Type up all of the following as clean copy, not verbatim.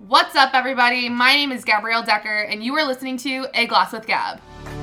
What's up, everybody? My name is Gabrielle Decker, and you are listening to A Glass with Gab.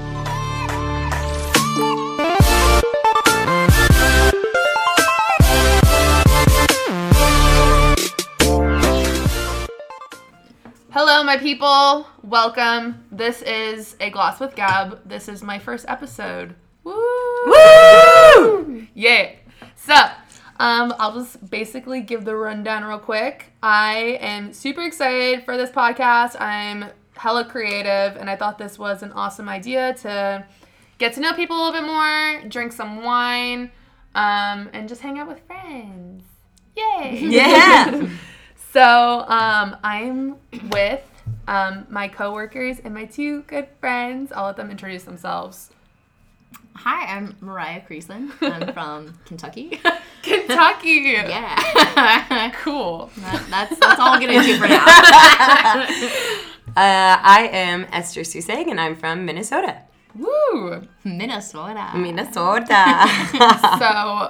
Hello, my people. Welcome. This is A Glass with Gab. This is my first episode. Woo! Woo! Yeah. So, I'll just basically give the rundown real quick. I am super excited for this podcast. I'm hella creative, and I thought this was an awesome idea to get to know people a little bit more, drink some wine, and just hang out with friends. Yay! Yeah! So, I'm with my coworkers and my two good friends. I'll let them introduce themselves. Hi, I'm Mariah Creasland. I'm from Kentucky. Kentucky! Yeah. Cool. That's all I'm going to do for now. I am Esther Suseg, and I'm from Minnesota. Woo! Minnesota. So,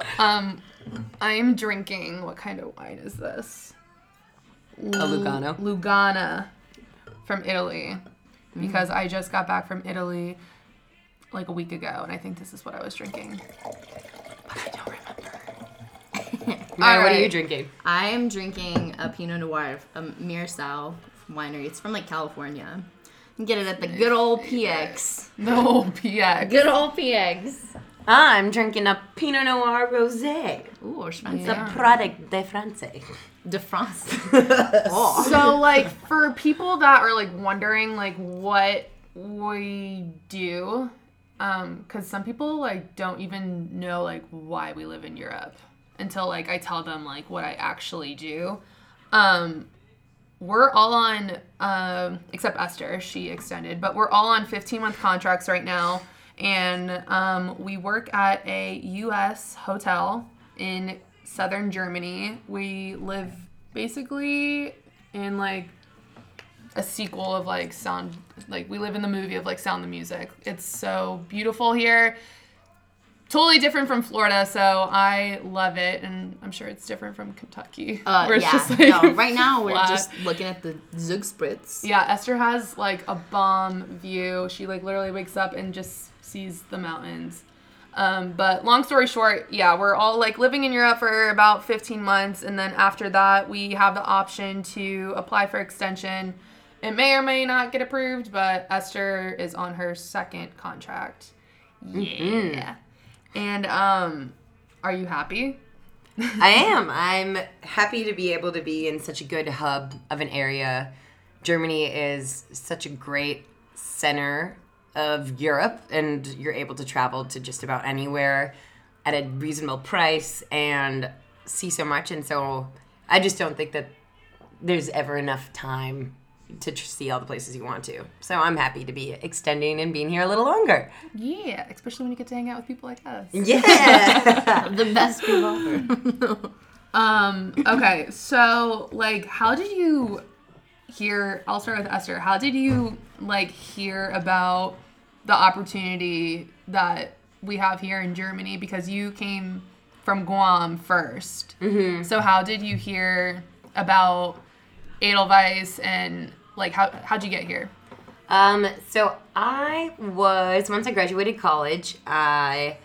I'm drinking, what kind of wine is this? A Lugano. Lugana from Italy. Because I just got back from Italy like a week ago, and I think this is what I was drinking. But I don't remember. Maya, what are you drinking? I am drinking a Pinot Noir from Mirsal Winery. It's from like California. You can get it at the good old PX. No, PX. Good old PX. I'm drinking a Pinot Noir Rosé. Ooh, It's yeah. a product de France. De France. Oh. So, like, for people that are, like, wondering, like, what we do, because some people, like, don't even know, like, why we live in Europe until, like, I tell them, like, what I actually do. We're all on, except Esther, she extended, but we're all on 15-month contracts right now, and we work at a U.S. hotel in southern Germany. We live basically in, like, a sequel of, like, Sound, like, we live in the movie of, like, Sound the Music. It's so beautiful here. Totally different from Florida, so I love it, and I'm sure it's different from Kentucky. Where it's Yeah. just, like, No, right now we're flat. just looking at the Zugspritz. Yeah, Esther has, like, a bomb view. She, like, literally wakes up and just sees the mountains. But long story short, yeah, we're all, like, living in Europe for about 15 months, and then after that, we have the option to apply for extension. It may or may not get approved, but Esther is on her second contract. Yeah. Mm-hmm. And, are you happy? I am. I'm happy to be able to be in such a good hub of an area. Germany is such a great center of Europe, and you're able to travel to just about anywhere at a reasonable price and see so much. And so I just don't think that there's ever enough time to see all the places you want to. So I'm happy to be extending and being here a little longer. Yeah, especially when you get to hang out with people like us. Yeah. The best people ever. Okay, so, like, how did you hear, I'll start with Esther, how did you, like, hear about the opportunity that we have here in Germany? Because you came from Guam first. Mm-hmm. So how did you hear about Edelweiss, and, like, how'd you get here? So once I graduated college, I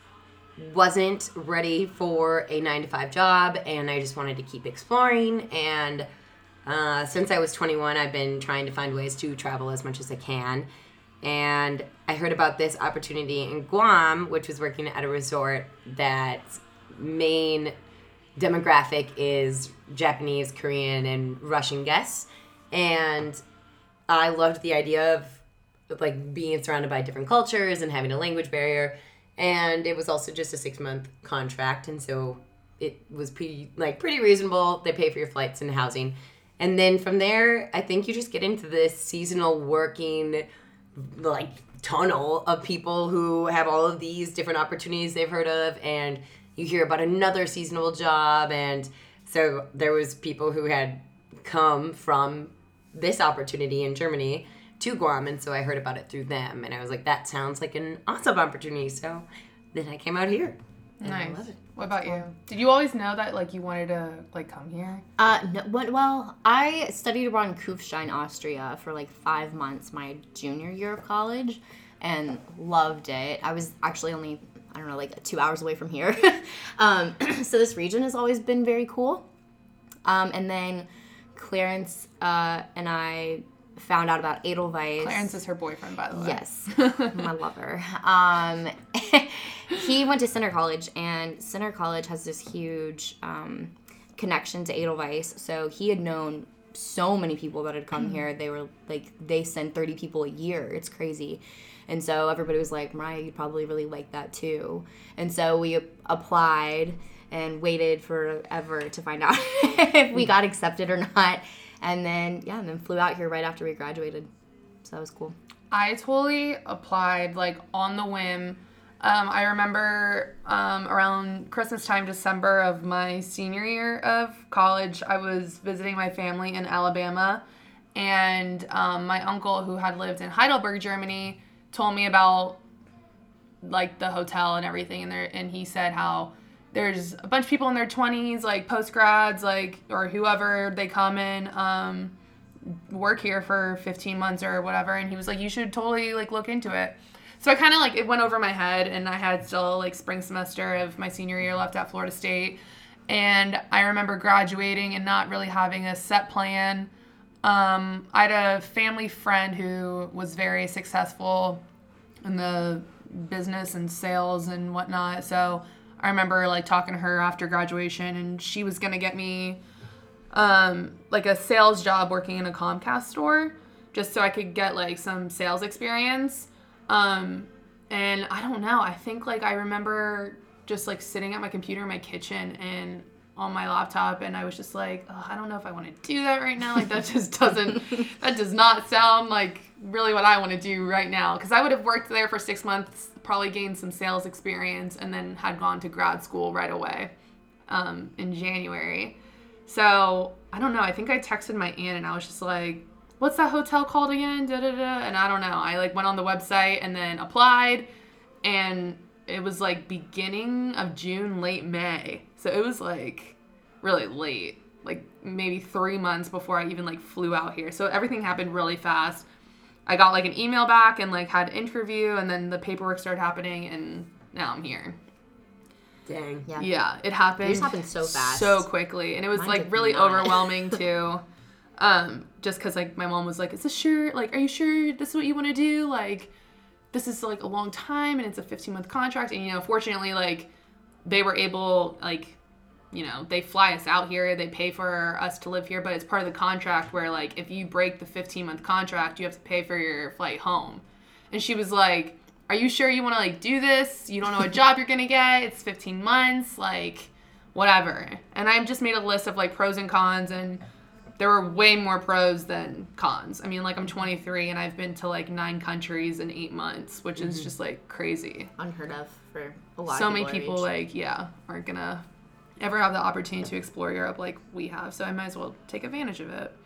wasn't ready for a 9-to-5 job, and I just wanted to keep exploring. And since I was 21, I've been trying to find ways to travel as much as I can. And I heard about this opportunity in Guam, which was working at a resort that's main demographic is Japanese, Korean, and Russian guests. And I loved the idea of, like, being surrounded by different cultures and having a language barrier. And it was also just a 6-month contract, and so it was pretty reasonable. They pay for your flights and housing. And then from there, I think you just get into this seasonal working, like, tunnel of people who have all of these different opportunities they've heard of, and you hear about another seasonal job. And so there was people who had come from this opportunity in Germany to Guam, and so I heard about it through them, and I was like, that sounds like an awesome opportunity. So then I came out here, and Nice. I love it. What about you? Did you always know that like you wanted to like come here? No, well, I studied abroad in Kufstein, Austria for like 5 months my junior year of college and loved it. I was actually only, I don't know, like 2 hours away from here. So this region has always been very cool. And then Clarence and I found out about Edelweiss. Clarence is her boyfriend, by the way. Yes, my lover. He went to Center College, and Center College has this huge connection to Edelweiss. So he had known so many people that had come here. They were like, they send 30 people a year. It's crazy. And so everybody was like, Mariah, you'd probably really like that too. And so we applied and waited forever to find out if we got accepted or not. And then, yeah, and then flew out here right after we graduated. So that was cool. I totally applied, like, on the whim. I remember around Christmas time, December of my senior year of college, I was visiting my family in Alabama. And my uncle, who had lived in Heidelberg, Germany, told me about, like, the hotel and everything. And he said how there's a bunch of people in their 20s, like post-grads, like, or whoever, they come in, work here for 15 months or whatever. And he was like, you should totally, like, look into it. So I kind of, like, it went over my head, and I had still, like, spring semester of my senior year left at Florida State. And I remember graduating and not really having a set plan. I had a family friend who was very successful in the business and sales and whatnot. So I remember, like, talking to her after graduation, and she was going to get me, like, a sales job working in a Comcast store just so I could get, like, some sales experience. And I don't know. I think, like, I remember just, like, sitting at my computer in my kitchen and on my laptop, and I was just like, oh, I don't know if I want to do that right now. Like, that just that does not sound like really what I want to do right now. Because I would have worked there for 6 months, probably gained some sales experience, and then had gone to grad school right away in January. So, I don't know. I think I texted my aunt, and I was just like, what's that hotel called again? Da-da-da. And I don't know. I, like, went on the website and then applied, and it was, like, beginning of June, late May. So it was, like, really late. Like, maybe 3 months before I even, like, flew out here. So everything happened really fast. I got, like, an email back and, like, had an interview, and then the paperwork started happening, and now I'm here. Dang. Yeah, it happened. It just happened so fast. So quickly. And it was, like, really overwhelming, too. Just because, like, my mom was like, is this sure? Like, are you sure this is what you want to do? Like, this is, like, a long time, and it's a 15-month contract. And, you know, fortunately, like, they were able, like, you know, they fly us out here. They pay for us to live here. But it's part of the contract where, like, if you break the 15-month contract, you have to pay for your flight home. And she was like, are you sure you want to, like, do this? You don't know what job you're going to get. It's 15 months. Like, whatever. And I just made a list of, like, pros and cons, and there were way more pros than cons. I mean, like, I'm 23, and I've been to, like, 9 countries in 8 months, which is just, like, crazy. Unheard of for a lot of people. So many people, like, aren't going to ever have the opportunity to explore Europe like we have. So I might as well take advantage of it.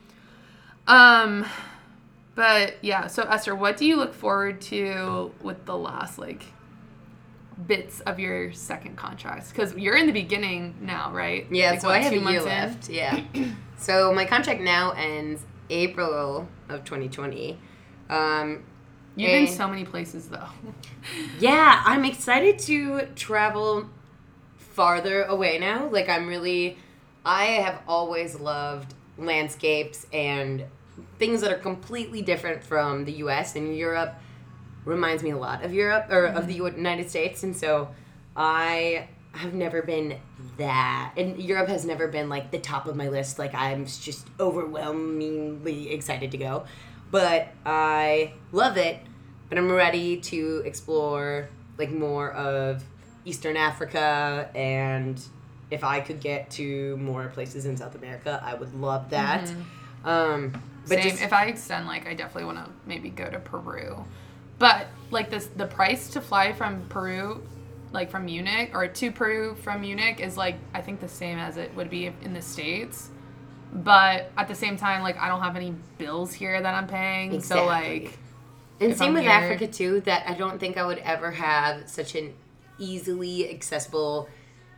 But, yeah. So, Esther, what do you look forward to with the last, like, bits of your second contract? Because you're in the beginning now, right? Yeah, like, so I have a year left. Yeah. So my contract now ends April of 2020. You've been so many places, though. Yeah, I'm excited to travel farther away now. Like, I have always loved landscapes and things that are completely different from the U.S. and Europe. Reminds me a lot of Europe, or of the United States, and so I have never been that, and Europe has never been, like, the top of my list. Like, I'm just overwhelmingly excited to go, but I love it, but I'm ready to explore, like, more of Eastern Africa, and if I could get to more places in South America, I would love that. But Same. If I extend, like, I definitely want to maybe go to Peru. But, like, the price to fly from Peru, like, from Munich, or to Peru from Munich is, like, I think the same as it would be in the States. But at the same time, like, I don't have any bills here that I'm paying. Exactly. So, like... And same with Africa, too, that I don't think I would ever have such an easily accessible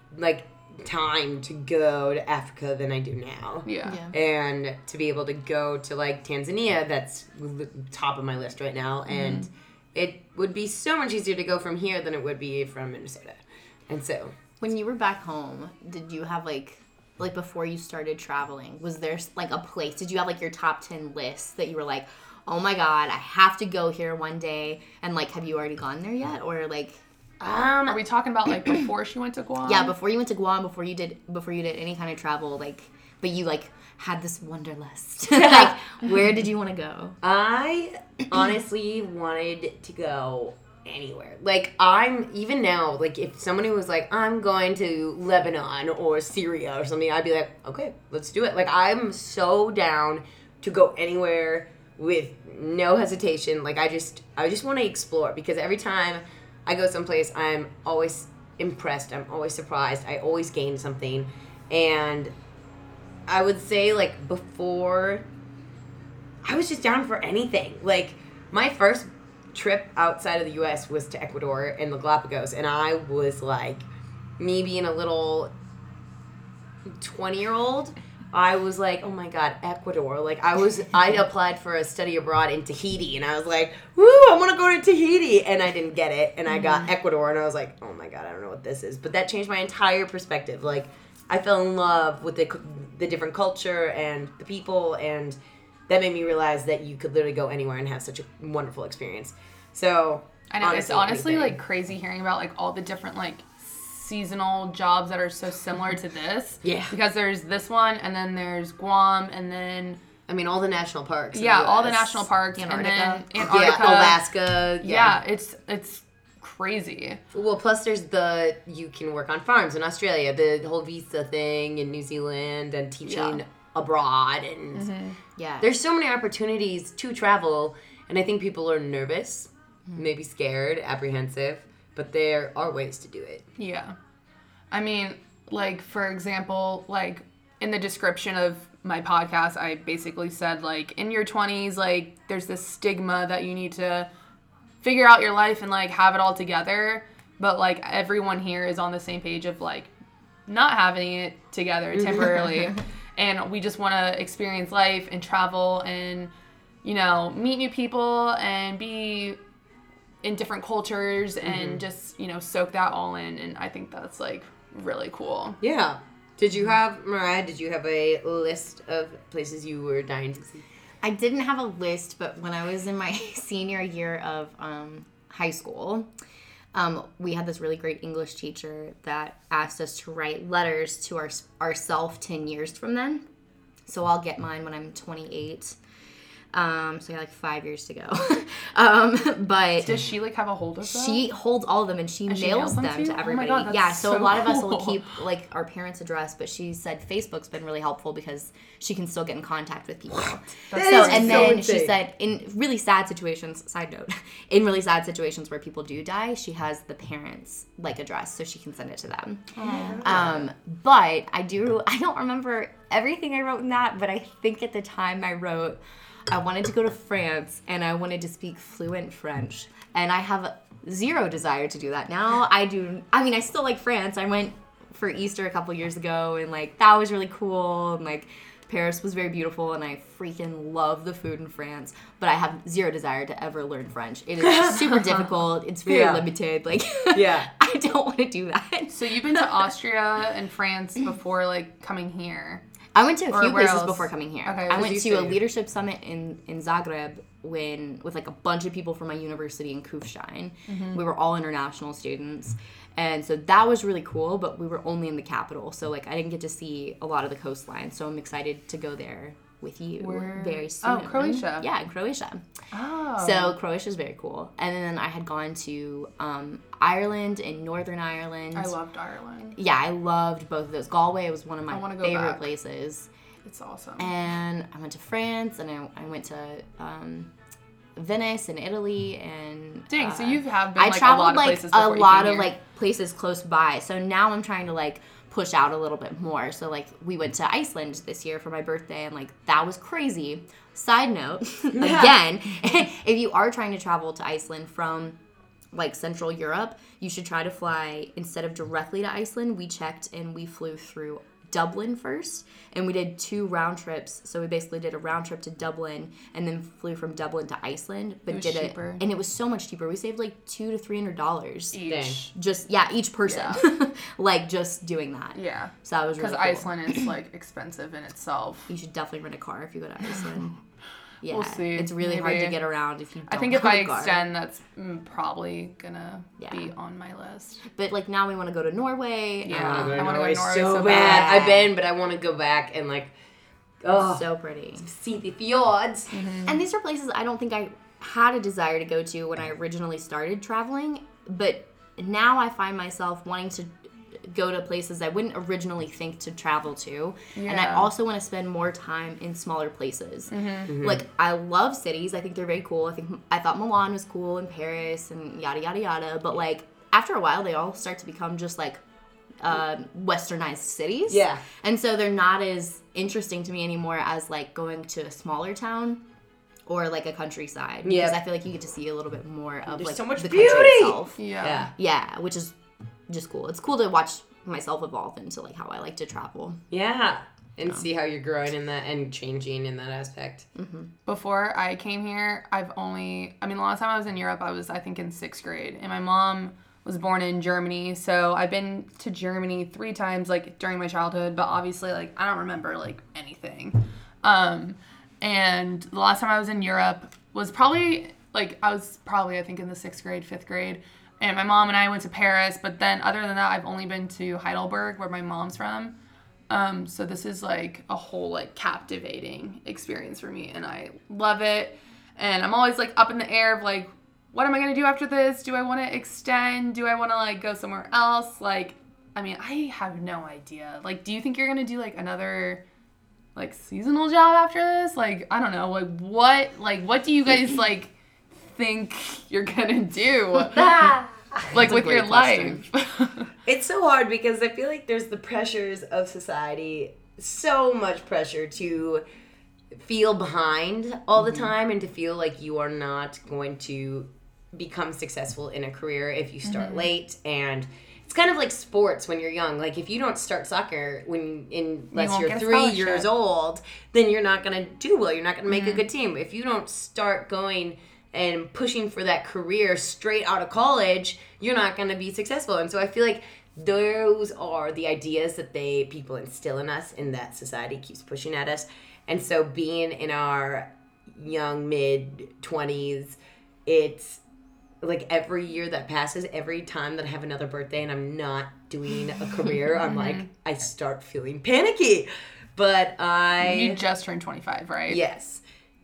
like time to go to Africa than I do now. Yeah. And to be able to go to like Tanzania, that's top of my list right now, and it would be so much easier to go from here than it would be from Minnesota. And so when you were back home, did you have like before you started traveling, was there like a place, did you have like your top 10 lists that you were like, oh my god, I have to go here one day, and like have you already gone there yet, or like are we talking about like before she went to Guam? Yeah, before you went to Guam, before you did any kind of travel, like, but you like had this wanderlust. Like, where did you want to go? I honestly wanted to go anywhere. Like, I'm even now, like, if somebody was like, I'm going to Lebanon or Syria or something, I'd be like, okay, let's do it. Like, I'm so down to go anywhere with no hesitation. Like, I just want to explore, because every time I go someplace, I'm always impressed. I'm always surprised. I always gain something. And I would say, like, before, I was just down for anything. Like, my first trip outside of the U.S. was to Ecuador and the Galapagos. And I was, like, me being a little 20-year-old, I was like, oh my god, Ecuador. Like, I applied for a study abroad in Tahiti, and I was like, woo, I want to go to Tahiti. And I didn't get it, and I got Ecuador, and I was like, oh my god, I don't know what this is. But that changed my entire perspective. Like, I fell in love with the different culture and the people, and that made me realize that you could literally go anywhere and have such a wonderful experience. So, I know, it's honestly like crazy hearing about like all the different like seasonal jobs that are so similar to this. Yeah. Because there's this one, and then there's Guam, and then I mean, all the national parks. Yeah, all the national parks, Antarctica. and then Antarctica, Alaska. Yeah, it's crazy. Well, plus there's you can work on farms in Australia, the whole visa thing in New Zealand, and teaching abroad, and there's so many opportunities to travel, and I think people are nervous, maybe scared, apprehensive, but there are ways to do it. Yeah. I mean, like, for example, like, in the description of my podcast, I basically said, like, in your 20s, like, there's this stigma that you need to figure out your life and, like, have it all together. But, like, everyone here is on the same page of, like, not having it together temporarily. And we just want to experience life and travel and, you know, meet new people and be in different cultures and just, you know, soak that all in. And I think that's, like, really cool. Yeah. Mariah, did you have a list of places you were dying to see? I didn't have a list, but when I was in my senior year of high school, we had this really great English teacher that asked us to write letters to ourself 10 years from then. So I'll get mine when I'm 28. So I got like 5 years to go. But does she like have a hold of them? She holds all of them, and she mails them to everybody. Oh my God, yeah, so a lot of us will cool. keep like our parents' address, but she said Facebook's been really helpful because she can still get in contact with people. She said in really sad situations, side note, in really sad situations where people do die, she has the parents' like address, so she can send it to them. But I don't remember everything I wrote in that, but I think at the time I wrote, I wanted to go to France, and I wanted to speak fluent French. And I have zero desire to do that now. I still like France. I went for Easter a couple years ago, and, like, that was really cool. And, like, Paris was very beautiful, and I freaking love the food in France. But I have zero desire to ever learn French. It is super difficult. It's very limited. Like, I don't want to do that. So you've been to Austria and France before, like, coming here? I went to a few places before coming here. Okay, I went to a leadership summit in Zagreb with like a bunch of people from my university in Kufstein. We were all international students. And so that was really cool, but we were only in the capital. So, like, I didn't get to see a lot of the coastline. So I'm excited to go there with you very soon. Oh, Croatia. Yeah, in Croatia. Oh. So Croatia's very cool. And then I had gone to Ireland and Northern Ireland. I loved Ireland. Yeah, I loved both of those. Galway was one of my favorite places. It's awesome. And I went to France, and I went to Venice and Italy, and dang, so you have been I like traveled a lot of like places a before you lot came of here. like places close by. So now I'm trying to like push out a little bit more. So like we went to Iceland this year for my birthday, and like that was crazy. Side note, again, if you are trying to travel to Iceland from like Central Europe, you should try to fly instead of directly to Iceland. We checked and we flew through Dublin first, and we did 2 round trips. So we basically did a round trip to Dublin and then flew from Dublin to Iceland, but was did cheaper. it, and it was so much cheaper. We saved like $200 to $300 Each. just each person, like just doing that. Yeah. So that was really Because cool. Iceland is like expensive in itself. You should definitely rent a car if you go to Iceland. Yeah, We'll see. it's really hard to Maybe. get around if you don't I think if have I a car. extend, that's probably gonna Yeah. be on my list. But like now we want to go to Norway. Yeah. I I wanna go to Norway Norway so so bad. bad. I've been, but I want to go back and like, oh, So pretty. see the fjords. Mm-hmm. And these are places I don't think I had a desire to go to when I originally started traveling, but now I find myself wanting to go to places I wouldn't originally think to travel to. And I Yeah. also want to spend more time in smaller places. Like, I love cities. I think they're very cool. I thought Milan was cool, and Paris, and yada, yada, yada. But, like, after a while, they all start to become just, like, westernized cities. Yeah. And so they're not as interesting to me anymore as, like, going to a smaller town or, like, a countryside. Because Yeah. I feel like you get to see a little bit more of, There's like, so much the beauty! country itself. Yeah. Yeah, which is just cool. It's cool to watch myself evolve into like how I like to travel. Yeah. And see how you're growing in that and changing in that aspect. Before I came here, the last time I was in Europe, I was, I think, in 6th grade. And my mom was born in Germany. So I've been to Germany 3 times, like, during my childhood. But obviously, like, I don't remember, like, anything. And the last time I was in Europe was probably, I think, in the 6th grade, 5th grade. And my mom and I went to Paris. But then, other than that, I've only been to Heidelberg, where my mom's from. So this is like a whole like captivating experience for me, and I love it. And I'm always like up in the air of like, what am I gonna do after this? Do I want to extend? Do I want to like go somewhere else? Like, I mean, I have no idea. Like, do you think you're gonna do like another like seasonal job after this? Like, I don't know. What do you guys like think you're gonna do? Like with your life? It's so hard because I feel like there's the pressures of society, so much pressure to Feel behind all the time and to feel like you are not going to become successful in a career if you start late. And it's kind of like sports when you're young. Like if you don't start soccer unless won't you're get a 3 scholarship. years old, then you're not going to do well. You're not going to make a good team. If you don't start going and pushing for that career straight out of college, you're not going to be successful. And so I feel like those are the ideas that people instill in us and that society keeps pushing at us. And so being in our young mid-20s, it's like every year that passes, every time that I have another birthday and I'm not doing a career, I'm like, I start feeling panicky. But You just turned 25, right? Yes.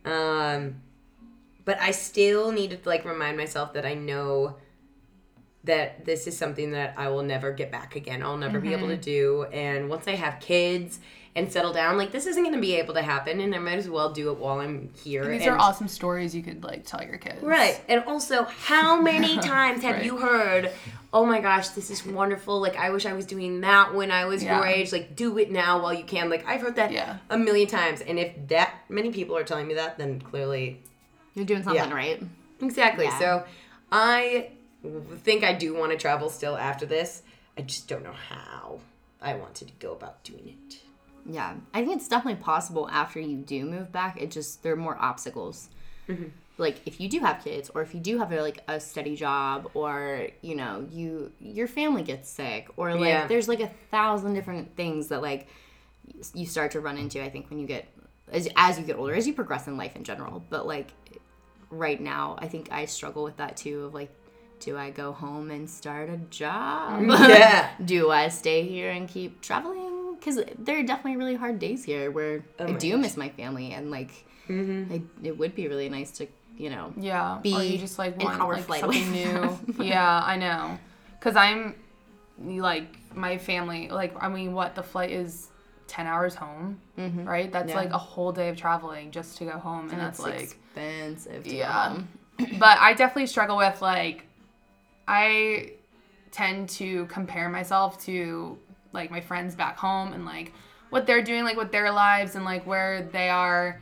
But I still need to like remind myself that I know that this is something that I will never get back again. I'll never be able to do. And once I have kids and settle down, like this isn't going to be able to happen, and I might as well do it while I'm here. And these And- are awesome stories you could like tell your kids. Right. And also, how many times have Right. you heard, oh my gosh, this is wonderful. Like, I wish I was doing that when I was your Yeah. age. Like, do it now while you can. Like, I've heard that Yeah. a million times. And if that many people are telling me that, then clearly. You're doing something Yeah. right. Exactly. Yeah. So, I think I do want to travel still after this. I just don't know how I wanted to go about doing it. Yeah, I think it's definitely possible after you do move back. It just, there are more obstacles. Like if you do have kids, or if you do have a steady job, or your family gets sick, or like Yeah. there's like 1,000 different things that like you start to run into. I think when you get as you get older, as you progress in life in general. But like right now, I think I struggle with that too. Of like, do I go home and start a job? Yeah. Do I stay here and keep traveling? Because there are definitely really hard days here where I my do miss my family, and like it would be really nice to Yeah. Be or you just like an want hour like flight something away new. Yeah, I know. Cause I'm like my family. Like I mean, what the flight is 10 hours home, right? That's Yeah. like a whole day of traveling just to go home, and that's it's like expensive. To yeah. go home. But I definitely struggle with like I tend to compare myself to like my friends back home and like what they're doing, like with their lives and like where they are.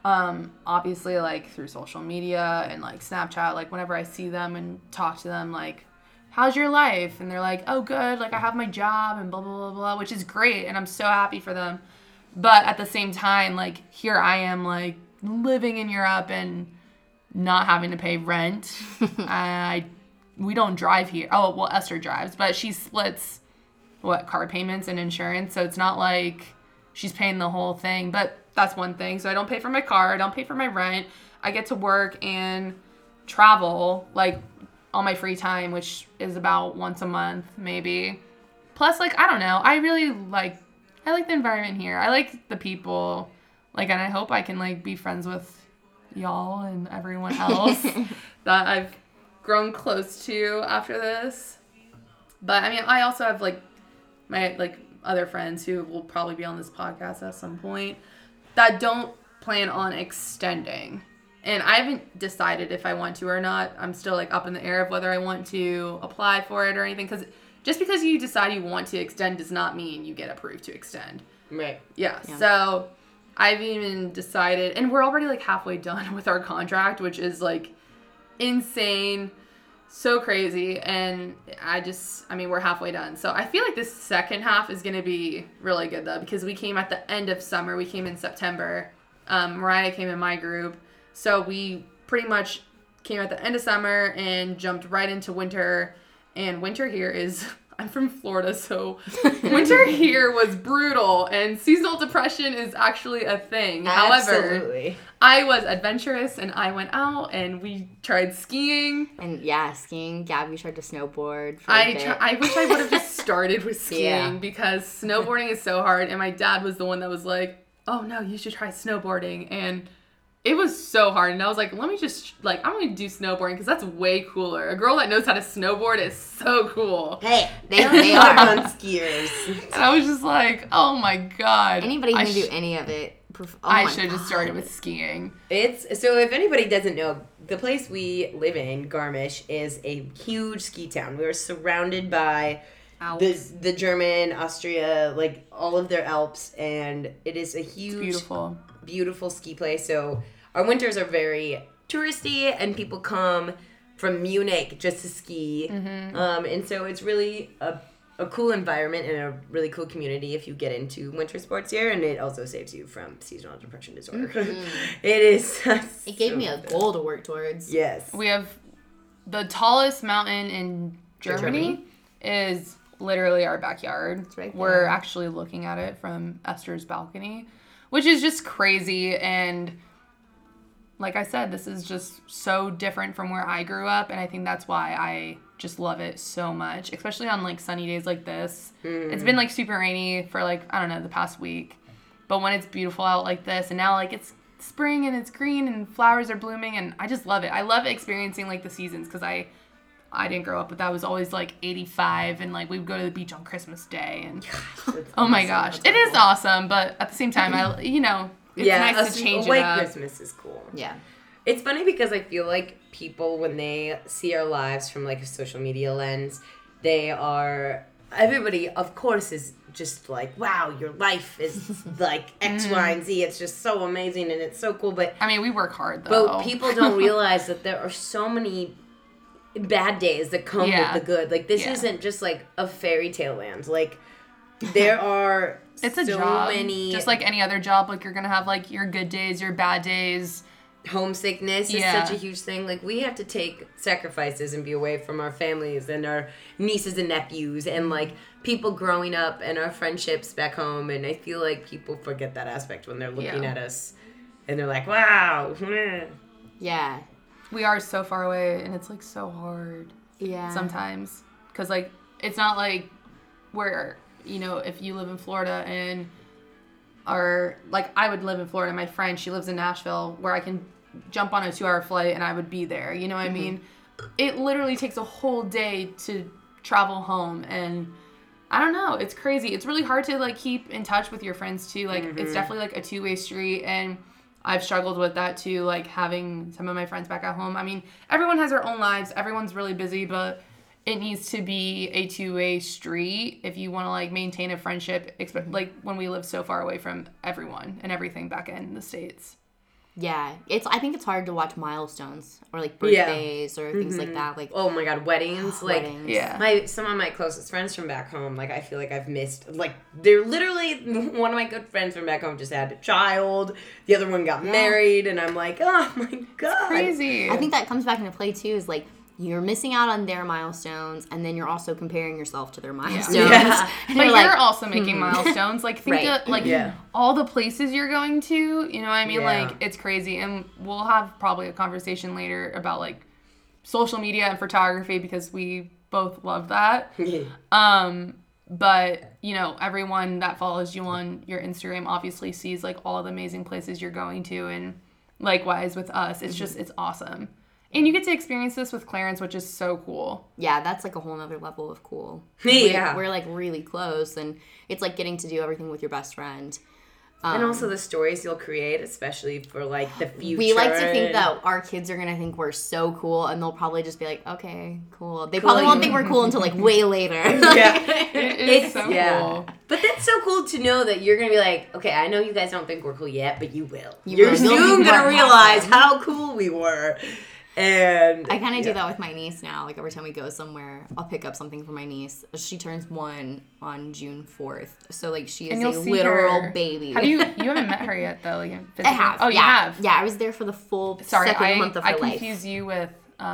Obviously, like, through social media and, like, Snapchat, like, whenever I see them and talk to them, like, how's your life? And they're like, oh, good. Like, I have my job and blah, blah, blah, blah, which is great. And I'm so happy for them. But at the same time, like, here I am, like, living in Europe and not having to pay rent. We don't drive here. Oh, well, Esther drives, but she splits, car payments and insurance. So it's not like she's paying the whole thing. But that's one thing. So I don't pay for my car. I don't pay for my rent. I get to work and travel, like, on my free time, which is about once a month, maybe. Plus, like, I don't know. I like the environment here. I like the people. Like, and I hope I can, like, be friends with y'all and everyone else that I've grown close to after this. But, I mean, I also have, like, my, like, other friends who will probably be on this podcast at some point that don't plan on extending. And I haven't decided if I want to or not. I'm still, like, up in the air of whether I want to apply for it or anything. Because just because you decide you want to extend does not mean you get approved to extend. Right. Yeah. So I've even decided, and we're already, like, halfway done with our contract, which is, like, insane. So crazy. And we're halfway done. So I feel like this second half is going to be really good, though, because we came at the end of summer. We came in September. Mariah came in my group. So we pretty much came at the end of summer and jumped right into winter. And winter here is, I'm from Florida, so winter here was brutal. And seasonal depression is actually a thing. Absolutely. However, I was adventurous and I went out and we tried skiing. And skiing. Gabby tried to snowboard. I wish I would have just started with skiing because snowboarding is so hard. And my dad was the one that was like, oh no, you should try snowboarding. And it was so hard, and I was like, let me just, like, I'm going to do snowboarding, because that's way cooler. A girl that knows how to snowboard is so cool. Hey, they are on skiers. And I was just like, oh my god. Anybody who can do any of it. I should have just started with skiing. So if anybody doesn't know, the place we live in, Garmisch, is a huge ski town. We are surrounded by the German, Austria, like, all of their Alps, and it is a huge, beautiful ski place. So our winters are very touristy, and people come from Munich just to ski. Mm-hmm. And so it's really a cool environment and a really cool community if you get into winter sports here, and it also saves you from seasonal depression disorder. Mm-hmm. It is. It gave me a goal to work towards. Yes. We have the tallest mountain in Germany is literally our backyard. It's right there. We're actually looking at it from Esther's balcony, which is just crazy. And like I said, this is just so different from where I grew up, and I think that's why I just love it so much, especially on, like, sunny days like this. It's been, like, super rainy for, like, I don't know, the past week, but when it's beautiful out like this, and now, like, it's spring and it's green and flowers are blooming, and I just love it. I love experiencing, like, the seasons, because I didn't grow up, but that was always, like, 85, and, like, we would go to the beach on Christmas Day, and oh my gosh, it is awesome, but at the same time, it's nice to change it up. Christmas is cool. Yeah. It's funny because I feel like people, when they see our lives from, like, a social media lens, everybody, of course, is just like, wow, your life is like X, Y, and Z. It's just so amazing and it's so cool. But I mean, we work hard, though. But people don't realize that there are so many bad days that come with the good. Like, this isn't just, like, a fairy tale land. Like, there are it's a job. Just like any other job. Like, you're going to have, like, your good days, your bad days. Homesickness is such a huge thing. Like, we have to take sacrifices and be away from our families and our nieces and nephews and, like, people growing up and our friendships back home. And I feel like people forget that aspect when they're looking at us and they're like, wow. Yeah. We are so far away, and it's, like, so hard. Yeah. Sometimes. Because, like, it's not like where, if you live in Florida and I would live in Florida. My friend, she lives in Nashville, where I can jump on a 2-hour flight and I would be there. You know what I mean? It literally takes a whole day to travel home, and I don't know. It's crazy. It's really hard to, like, keep in touch with your friends, too. Like, it's definitely, like, a two-way street, and I've struggled with that, too, like, having some of my friends back at home. I mean, everyone has their own lives. Everyone's really busy, but it needs to be a two-way street if you want to, like, maintain a friendship, like, when we live so far away from everyone and everything back in the States. Yeah, I think it's hard to watch milestones or like birthdays or things like that. Like, oh my god, weddings. Like, weddings. Yeah. some of my closest friends from back home, like I feel like I've missed. Like, they're literally one of my good friends from back home just had a child. The other one got married, and I'm like, oh my god, Crazy. I think that comes back into play too. Is like you're missing out on their milestones, and then you're also comparing yourself to their milestones. Yeah. And But you're you're like, also making milestones. Like, think Right. of, like, Yeah. all the places you're going to, you know what I mean? Yeah. Like, it's crazy. And we'll have probably a conversation later about, like, social media and photography because we both love that. But, you know, everyone that follows you on your Instagram obviously sees, like, all the amazing places you're going to. And likewise with us, it's just, it's awesome. And you get to experience this with Clarence, which is so cool. yeah, that's like a whole nother level of cool. Yeah. We're like really close, and it's like getting to do everything with your best friend. And also the stories you'll create, especially for like the future. We like to think that our kids are gonna think we're so cool, and they'll probably just be like, "Okay, cool." They probably won't think we're cool until like way later. Yeah. It is so cool. But that's so cool to know that you're gonna be like, okay, I know you guys don't think we're cool yet, but you will. You You're will. You'll soon be gonna more realize awesome. how cool we were. And I kind of do that with my niece now. Like every time we go somewhere, I'll pick up something for my niece. She turns 1 on June 4th, so like she is And a you'll see literal her. baby. Have you haven't met her yet, though? Like, I physically? have. Oh, you yeah. have? Yeah, I was there for the full Sorry, second month of her I life. confuse you with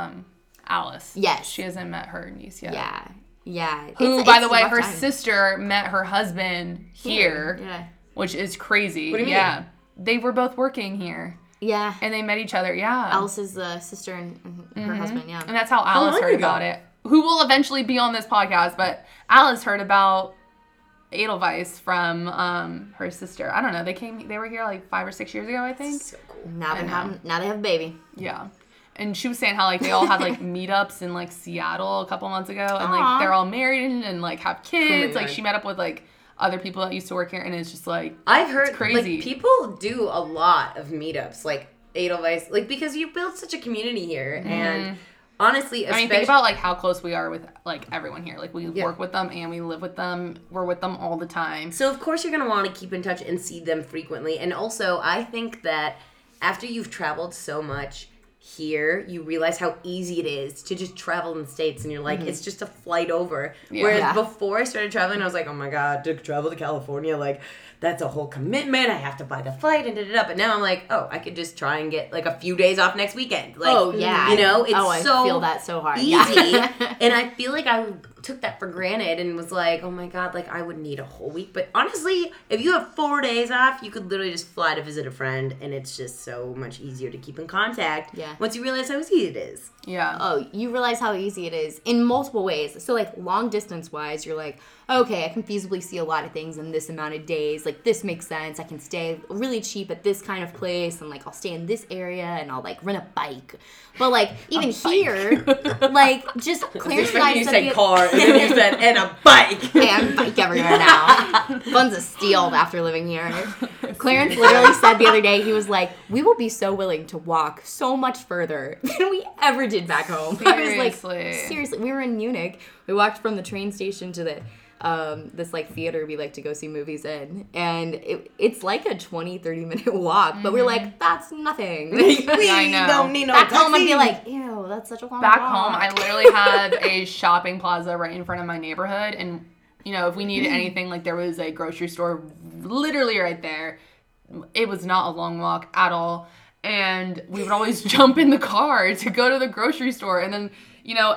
Alice. Yes. She hasn't met her niece yet. Yeah, yeah. Who, It's by a the way, rough her time. sister met her husband here, Yeah. which is crazy. What do you mean? Yeah. They were both working here, Yeah. and they met each other. Yeah. Alice's sister and her husband. Yeah. And that's how Alice long heard ago? about it. Who will eventually be on this podcast, but Alice heard about Edelweiss from her sister. I don't know. They were here like 5 or 6 years ago, I think. so cool. Now they I know. have a baby. Yeah. And she was saying how like they all had like meetups in like Seattle a couple months ago, and Aw. like they're all married and like have kids. my Like God. she met up with like other people that used to work here, and it's just like I've heard crazy. like people do a lot of meetups, like Edelweiss, like because you build such a community here, and honestly, I mean, think about like how close we are with like everyone here. Like we work with them and we live with them. We're with them all the time. So of course you're going to want to keep in touch and see them frequently. And also, I think that after you've traveled so much here, you realize how easy it is to just travel in the States, and you're like, it's just a flight over. Yeah. Whereas Yeah. before I started traveling, I was like, oh my god, to travel to California, like that's a whole commitment. I have to buy the flight and da-da-da. But now I'm like, oh, I could just try and get like a few days off next weekend. Like, Oh, yeah. you know, it's I so feel that so hard. easy. Yeah. And I feel like I took that for granted and was like, oh my god, like I would need a whole week. But honestly, if you have 4 days off, you could literally just fly to visit a friend, and it's just so much easier to keep in contact. Yeah. Once you realize how easy it is. Yeah. Oh, you realize how easy it is in multiple ways. So, like, long distance wise, you're like, okay, I can feasibly see a lot of things in this amount of days. Like, this makes sense. I can stay really cheap at this kind of place, and, like, I'll stay in this area, and I'll, like, rent a bike. But, like, even here, like, just Clarence and I you said said car, and then you said, and a bike. Hey, I'm bike everywhere now. Fun's a steal after living here. Clarence literally said the other day, he was like, we will be so willing to walk so much further than we ever did back home. I was like, Seriously. seriously. We were in Munich. We walked from the train station to the this like theater we like to go see movies in, and it's like a 20-30 minute walk, but we're like, that's nothing. We I know. don't need no Back home I'd be taxi. like, ew, that's such a long Back walk. home, I literally had a shopping plaza right in front of my neighborhood, and you know, if we needed anything, like there was a grocery store literally right there. It was not a long walk at all, and we would always jump in the car to go to the grocery store, and then you know,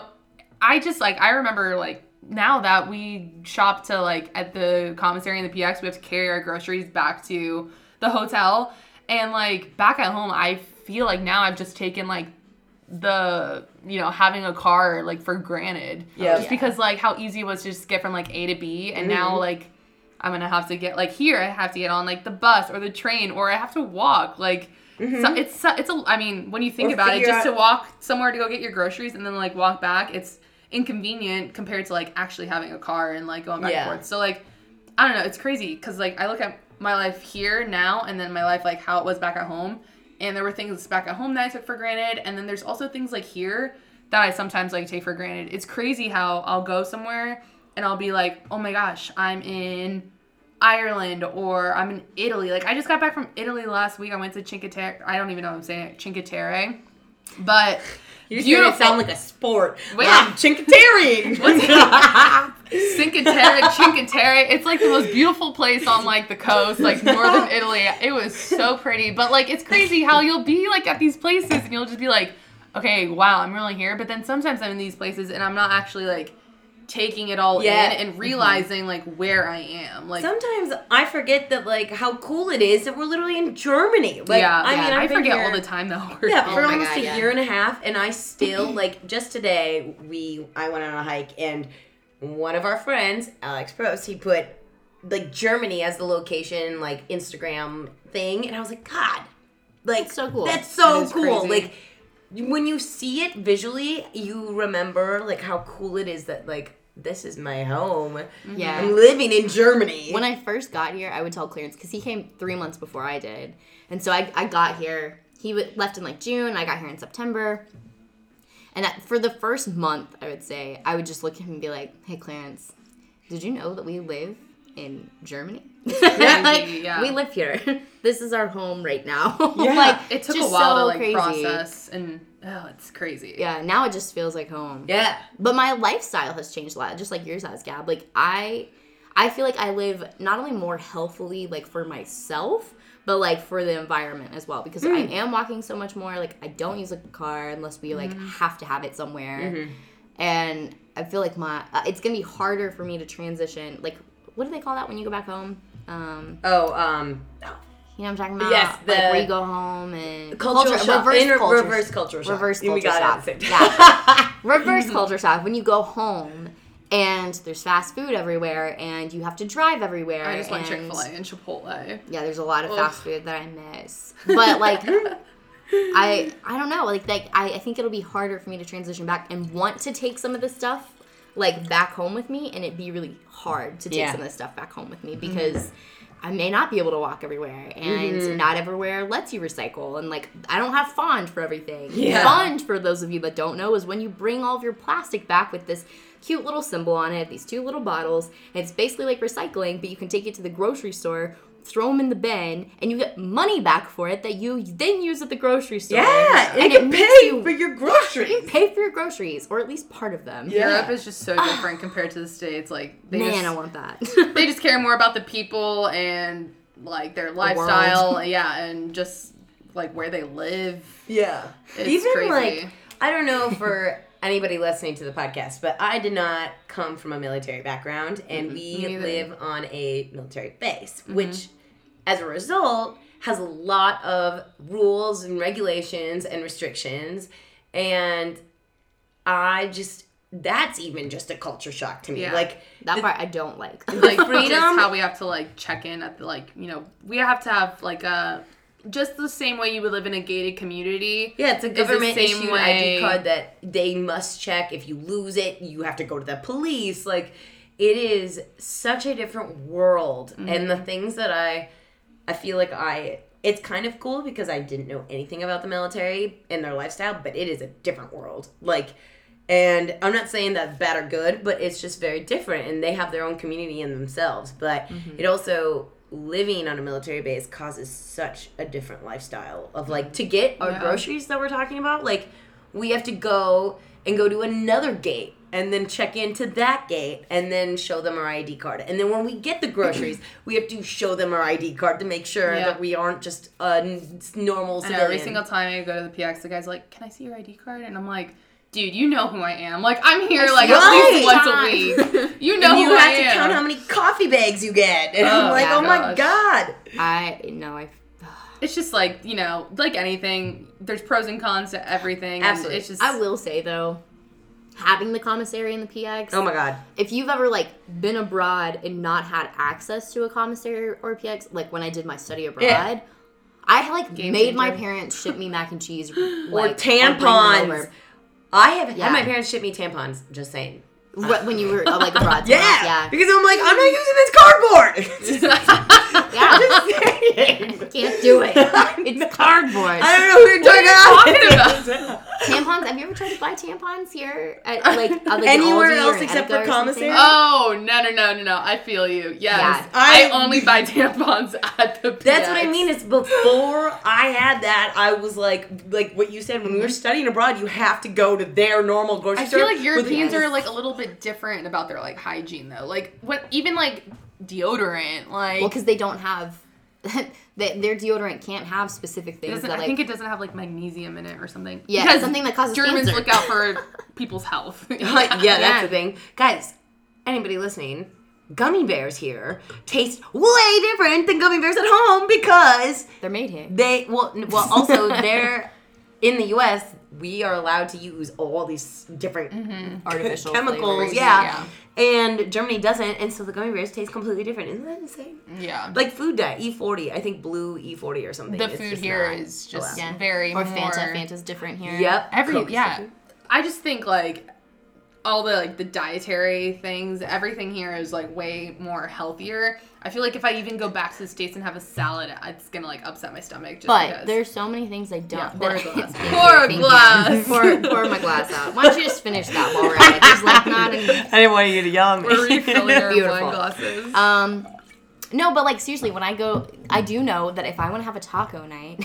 I remember like now that we shop to like at the commissary and the PX, we have to carry our groceries back to the hotel, and like back at home, I feel like now I've just taken like the, you know, having a car like for granted. Yeah. Just because like how easy it was to just get from like A to B, and now like I'm gonna have to get like here I have to get on like the bus or the train, or I have to walk like. So it's a, I mean, when you think Or about it, figure just out- to walk somewhere to go get your groceries and then like walk back, it's inconvenient compared to like actually having a car and like going back Yeah. and forth. So like, I don't know, it's crazy because like I look at my life here now and then my life like how it was back at home, and there were things back at home that I took for granted, and then there's also things like here that I sometimes like take for granted. It's crazy how I'll go somewhere and I'll be like, oh my gosh, I'm in Ireland or I'm in Italy. Like, I just got back from Italy last week. I went to Cinque Terre. I don't even know what I'm saying. Cinque Terre. But You're just making it sound like a sport. Wait. Cinque Terre. Cinque Terre. It's like the most beautiful place on like the coast, like northern Italy. It was so pretty. But like, it's crazy how you'll be like at these places and you'll just be like, okay, wow, I'm really here. But then sometimes I'm in these places and I'm not actually like taking it all in and realizing like where I am. Like, sometimes I forget that like how cool it is that we're literally in Germany. Like, I mean, I forget all the time though. For almost a year and a half, and I still like just today I went on a hike and one of our friends, Alex Prost, he put like Germany as the location, like Instagram thing, and I was like, God, like that's so cool. That's so cool. Crazy. Like, when you see it visually, you remember like how cool it is that like this is my home. Yeah, I'm living in Germany. When I first got here, I would tell Clarence because he came 3 months before I did, and so I got here. He left in like June. I got here in September, and for the first month, I would say I would just look at him and be like, "Hey, Clarence, did you know that we live in Germany? We live here. This is our home right now." Yeah. Like, it took a just while so to like crazy. process, and it's crazy. Yeah, now it just feels like home. Yeah. But my lifestyle has changed a lot, just like yours has, Gab. Like, I feel like I live not only more healthfully, like, for myself, but, like, for the environment as well. Because I am walking so much more. Like, I don't use, like, a car unless we, like, have to have it somewhere. And I feel like it's going to be harder for me to transition. Like, what do they call that when you go back home? You know what I'm talking about? Yes, like where you go home and cultural shock. Reverse culture shock. Reverse We culture got shock. it. Yeah. Reverse culture shock. When you go home and there's fast food everywhere and you have to drive everywhere. I just went and Chick-fil-A and Chipotle. Yeah, there's a lot of fast food that I miss. But like I don't know. Like I think it'll be harder for me to transition back and want to take some of this stuff like back home with me, and it'd be really hard to take some of this stuff back home with me because I may not be able to walk everywhere, and not everywhere lets you recycle, and like I don't have Fond for everything. Yeah. Fond, for those of you that don't know, is when you bring all of your plastic back with this cute little symbol on it, these 2 little bottles, and it's basically like recycling, but you can take it to the grocery store, throw them in the bin, and you get money back for it that you then use at the grocery store. Yeah, and it you makes pay for your groceries. You pay for your groceries, or at least part of them. Yeah. Europe is just so different compared to the States. Like, Man, I want that. they just care more about the people and like their lifestyle, and just like where they live. Yeah. It's Even crazy. like, I don't know for anybody listening to the podcast, but I did not come from a military background, and we live on a military base, which, as a result, has a lot of rules and regulations and restrictions, and that's even just a culture shock to me. Yeah. Like, That part I don't like. Like freedom. just how we have to like check in at the we have to have like just the same way you would live in a gated community. yeah, it's a the government same issued way- ID card that they must check. If you lose it, you have to go to the police. Like, it is such a different world. And the things that I feel like it's kind of cool because I didn't know anything about the military and their lifestyle, but it is a different world. Like, and I'm not saying that's bad or good, but it's just very different, and they have their own community in themselves. But it also, living on a military base causes such a different lifestyle of like, to get our groceries that we're talking about, like, we have to go to another gate and then check into that gate and then show them our ID card. And then when we get the groceries, we have to show them our ID card to make sure that we aren't just a normal And civilian. every single time I go to the PX, the guy's like, "Can I see your ID card?" And I'm like, "Dude, you know who I am. Like, I'm here like at least once a week. You know and you who I have am." to count how many coffee bags you get. And I'm like, yeah, oh my God. It's just like, like anything, there's pros and cons to everything. Absolutely. And it's just, I will say though, having the commissary and the PX. Oh my God. If you've ever like been abroad and not had access to a commissary or a PX, like when I did my study abroad, I like Game made my changer. parents ship me mac and cheese, Or like, tampons. bring them over. I have Yeah. had my parents ship me tampons. Just saying. When you were like abroad. Yeah. Because I'm like, I'm not using this cardboard. Yeah. Just saying. Can't do it. It's cardboard. I don't know who you're talking about. Tampons? Have you ever tried to buy tampons here? At, like Anywhere Aldi else or except Edeka for or something? commissary? Oh, no. I feel you. Yes. Yeah. I only buy tampons at the PX. That's what I mean. It's before I had that, I was like what you said, when we were studying abroad, you have to go to their normal grocery I store. feel like Europeans are like a little bit different about their like hygiene though. Like even like deodorant, like Well, because they don't have... their deodorant can't have specific things that, I think it doesn't have like magnesium in it or something. Yeah, Because something that causes Germans cancer. look out for people's health. yeah, that's the thing. Guys, anybody listening, gummy bears here taste way different than gummy bears at home because They're made here. also they're in the US, we are allowed to use all these different Artificial chemicals, flavors. yeah. And Germany doesn't, and so the gummy bears taste completely different. Isn't that insane? Yeah. Like food dye, E40, I think blue E40 or something. The It's food just here not is just allowed. very Or more... Fanta. Fanta's different here. Yep. Coke. I just think like all the like the dietary things, everything here is like way more healthier. I feel like if I even go back to the States and have a salad, it's gonna like upset my stomach just But because. there's so many things I don't... Yeah, pour a glass. Thank you, Pour a thank you. glass. Pour my glass out. Why don't you just finish that while we're at it? There's like not any... I didn't want you to yell at me. We're refilling our Beautiful. wine glasses. No, but like seriously, when I go, I do know that if I want to have a taco night,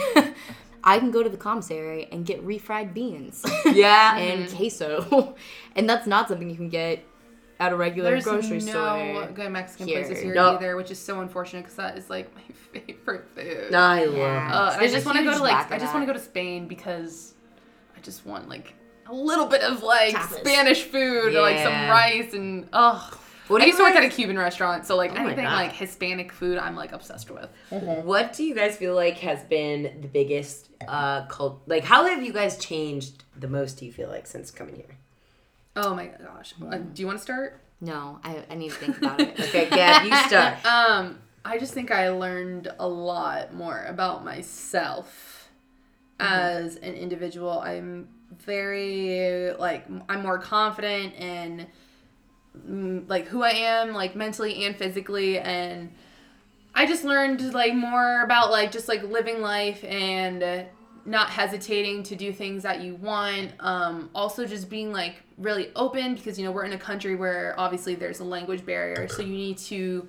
I can go to the commissary and get refried beans Yeah. and queso, and that's not something you can get at a regular There's grocery no store. good Mexican here. places here No. either, which is so unfortunate because that is like my favorite food. I love Yeah. And I There's just a want to go huge to like lack of I just that. want to go to Spain because I just want like a little bit of like Tapas. Spanish food or like some Yeah. rice and What I do used to you work at a guys- Cuban restaurant, so like Oh my anything God. like Hispanic food, I'm like obsessed with. What do you guys feel like has been the biggest like how have you guys changed the most, do you feel like, since coming here? Oh my gosh, do you want to start? No, I need to think about it. Okay, Gab, you start. I just think I learned a lot more about myself as an individual. I'm very like I'm more confident in like who I am, like mentally and physically, and I just learned like more about like just like living life and not hesitating to do things that you want. Also just being like really open because, you know, we're in a country where obviously there's a language barrier. So you need to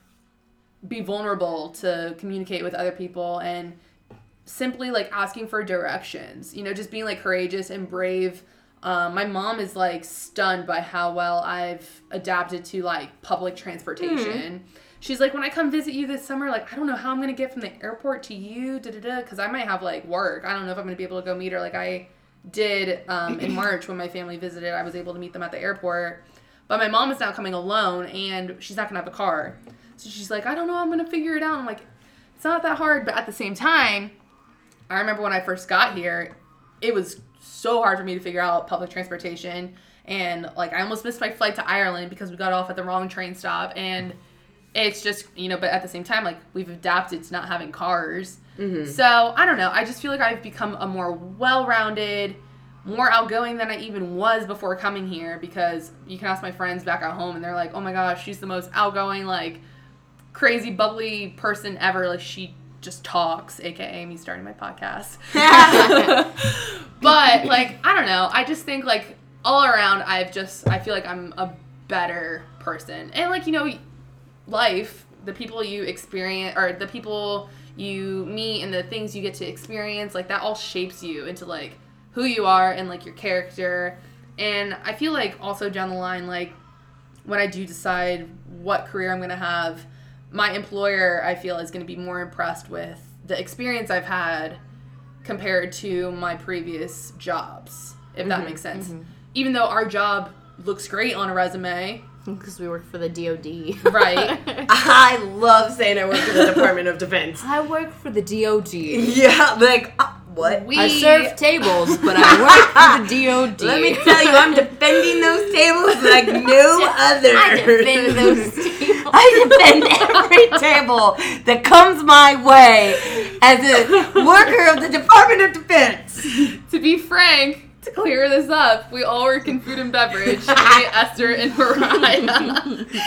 be vulnerable to communicate with other people and simply like asking for directions, you know, just being like courageous and brave. My mom is like stunned by how well I've adapted to like public transportation. She's like, when I come visit you this summer, like, I don't know how I'm going to get from the airport to you, because I might have, like, work. I don't know if I'm going to be able to go meet her. Like, I did in March when my family visited. I was able to meet them at the airport. But my mom is now coming alone, and she's not going to have a car. So she's like, I don't know, I'm going to figure it out. I'm like, it's not that hard. But at the same time, I remember when I first got here, it was so hard for me to figure out public transportation. And, like, I almost missed my flight to Ireland because we got off at the wrong train stop. And it's just, you know, but at the same time, like, we've adapted to not having cars. So, I don't know. I just feel like I've become a more well-rounded, more outgoing than I even was before coming here, because you can ask my friends back at home and they're like, oh my gosh, she's the most outgoing, like, crazy, bubbly person ever. Like, she just talks, aka me starting my podcast. But, like, I don't know. I just think, like, all around, I feel like I'm a better person. And, like, you know, life, the people you experience, or the people you meet and the things you get to experience, like, that all shapes you into, like, who you are and, like, your character. And I feel like also down the line, like, when I do decide what career I'm going to have, my employer, I feel, is going to be more impressed with the experience I've had compared to my previous jobs, if that makes sense. Even though our job looks great on a resume. Because we work for the DOD. Right. I love saying I work for the Department of Defense. I work for the DOD. Yeah, like, what? I serve tables, but I work for the DOD. Let me tell you, I'm defending those tables like no other. I defend those tables. I defend every table that comes my way as a worker of the Department of Defense. To be frank, to clear this up, we all work in food and beverage. Me, Esther, and Mariah.